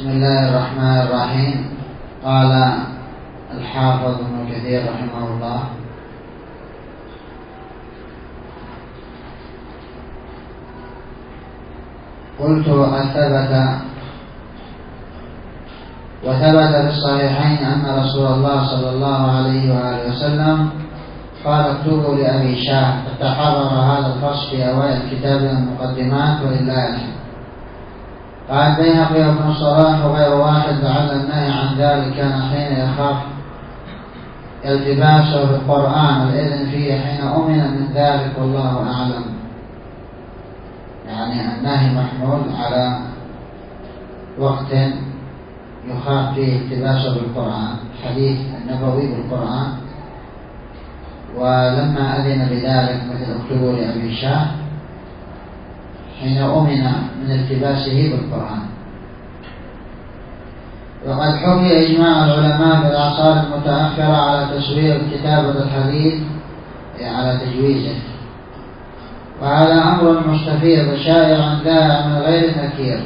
بسم الله الرحمن الرحيم. قال الحافظ ابن كثير رحمه الله: قلت وثبت في الصحيحين أن رسول الله صلى الله عليه وآله وسلم قال: اكتبوا لأبي شاه. تحرر هذا الفصل في أوائل كتاب المقدمات ولله الحمد. قال البيهقي وابن الصلاح وغير واحد: لعل النهي عن ذلك كان حين يخاف التباسه بالقرآن والإذن فيه حين أمن من ذلك والله أعلم. يعني النهي محمول على وقت يخاف فيه التباسه بالقرآن، الحديث النبوي بالقرآن، ولما أذن بذلك مثل اكتبوا لأبي شاه حين أمن من التباسه بالقرآن. وقد حكي إجماع العلماء بالأعصار المتأخرة على تسوير كتابة الحديث، على تجويزه، وهذا أمر مستفيض شائع دائع من غير نكير.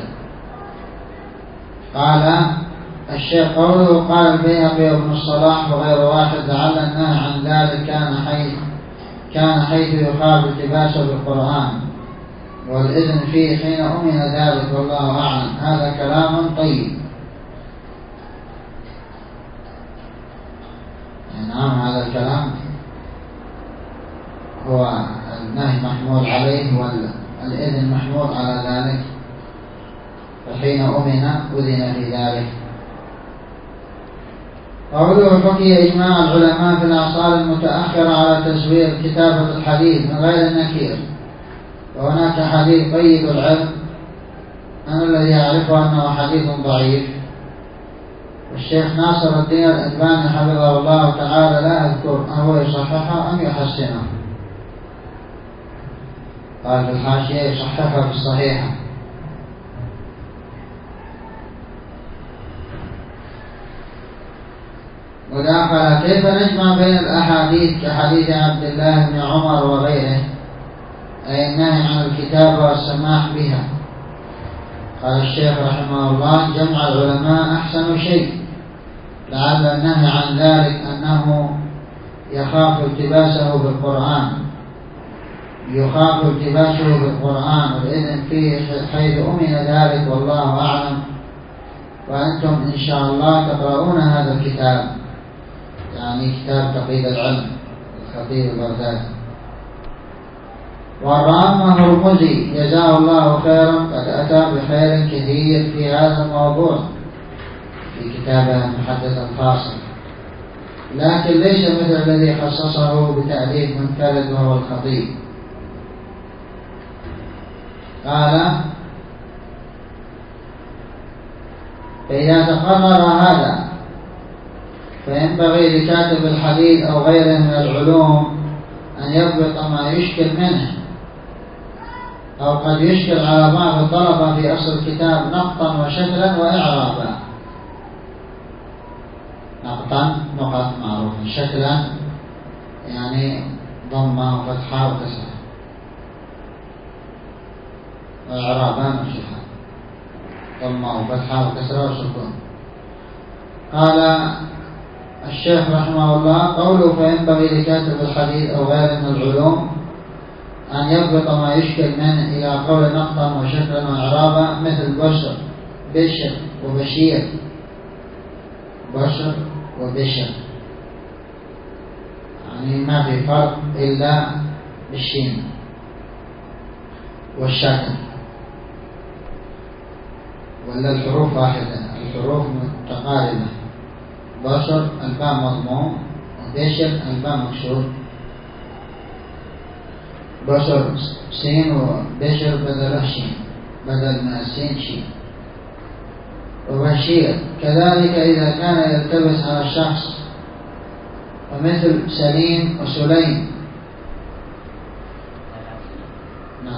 قال الشيخ قوله: قال البيهقي وابن الصلاح وغير واحد: لعل النهي عن ذلك كان حيث يخاف التباسه بالقرآن والإذن فيه حين أمن ذلك والله أعلم. هذا كلام طيب. نعم، هذا الكلام هو النهي محمول عليه والإذن محمول على ذلك، فحين أمن أذن في ذلك. قوله: حكي إجماع العلماء في الأعصار المتأخرة على تسوير كتابة الحديث من غير النكير. وهناك حديث قيد العلم، أنا الذي أعرفه أنه حديث ضعيف، والشيخ ناصر الدين الألباني حفظه الله تعالى لا أذكر هو يصححه أم يحسنه. قال في الحاشية يصححه في الصحيحة. وداخل: كيف نجمع بين الأحاديث كحديث عبد الله بن عمر وغيره، أي النهي عن الكتابة والسماح بها؟ قال الشيخ رحمه الله: جمع العلماء أحسن شيء، لعل النهي عن ذلك أنه يخاف التباسه بالقرآن والإذن فيه حيث أمن ذلك والله أعلم. وأنتم إن شاء الله تقرؤون هذا الكتاب، يعني كتاب تقييد العلم الخطيب البغدادي. والرامة هرمزي جزاه الله خيرا قد أتى بخير كثير في هذا الموضوع في كتابه المحدث الفاصل، لكن ليس مثل الذي خصصه بتأليف منفرد وهو الخطيب. قال: فإذا تقرر هذا فينبغي لكاتب الحديث أو غيره من العلوم أن يضبط ما يشكل منه، أو قد يشكل على بعض الطلبة في أصل الكتاب نقطا وشكلا وإعرابا. نقطا نقط معروف، شكلا يعني ضمة وفتحة وكسرة، وإعرابا مفتوحة، ضمة وفتحة وكسرة وسكون. قال الشيخ رحمه الله: قوله فينبغي لكاتب الحديث أو غيره من العلوم أن يضبط ما يشكل منه إلى قول نقطا وشكلا وإعرابا، مثل بشر وبشير، بشر وبشر، يعني ما في فرق إلا بالشين والشكل، ولا الحروف واحدة، الحروف متقاربة. بشر الباء مضموم، وبشر الباء مكسور. بشر سين وبشر بدل شين، بدل من السين شين. وبشير كذلك إذا كان يلتبس على الشخص، ومثل سليم وسليم. نعم.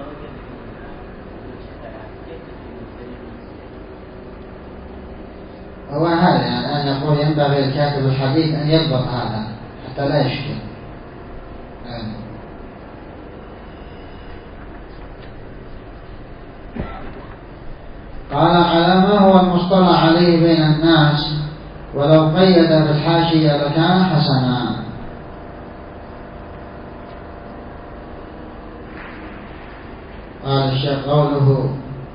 هو هذا يعني أن يقول ينبغي لكاتب الحديث أن يضبط هذا حتى لا يشكل. قال: على ما هو مصطلح عليه بين الناس، ولو قيد بالحاشية لكان حسنا. قال الشيخ قوله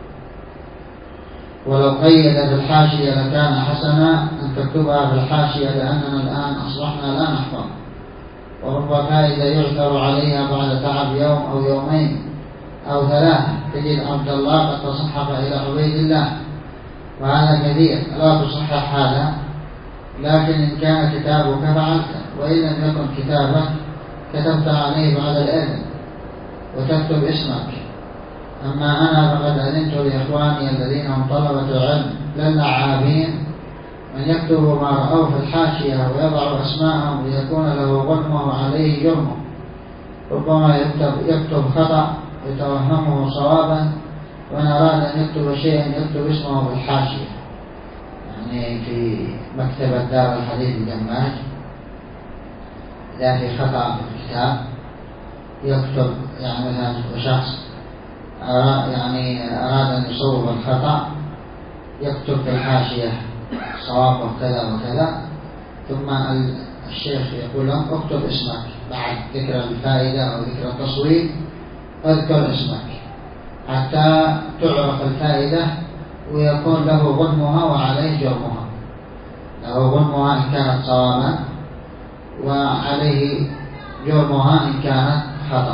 ولو قيد بالحاشية لكان حسنا أن تكتبها بالحاشية، لأننا الآن أصبحنا لا نحفظ، ورب فائدة يعثر عليها بعد تعب يوم أو يومين أو ثلاثة. تجد عبد الله قد تصحف إلى عبيد الله، وهذا كثير. لا تصحح هذا، لكن إن كان كتابك فعلت، وإن لم يكن كتابك كتبت عليه بعد الإذن وتكتب اسمك. أما أنا فقد أذنت لإخواني الذين هم طلبة علم لا اللعابين من يكتب ما رأوه في الحاشية ويضع أسماءهم ليكون له ظلمه وعليه جرمه. ربما يكتب خطأ يتوهمه صوابا، وإن أراد أن يكتب شيئا يكتب اسمه في الحاشية. يعني في مكتبة دار الحديث الدماج إذا في خطأ في الكتاب يكتب، يعني مثلا شخص يعني أراد أن يصوب الخطأ يكتب في الحاشية صواب وكذا وكذا، ثم الشيخ يقول لهم اكتب اسمك بعد ذكر الفائدة أو ذكر التصويب، اذكر اسمك حتى تعرف الفائدة ويكون له ظلمها وعليه جرمها. له ظلمها إن كانت صوابا، وعليه جرمها إن كانت خطأ.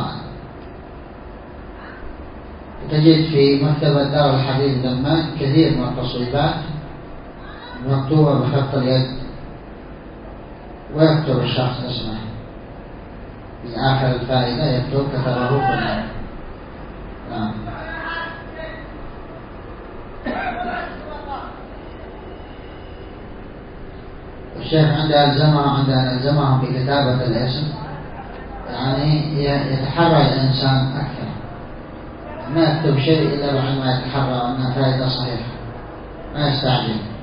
تجد في مكتبة دار الحديث دماج كثير من التصويبات مكتوبة بخط اليد، ويكتب الشخص اسمه في آخر الفائدة، يكتب كتبه كله. نعم. الشيخ عند ألزمهم بكتابة الاسم، يعني يتحرى الإنسان أكثر، ما يكتب شيء إلا بعد ما يتحرى أنها فائدة صحيحة، ما يستعجل.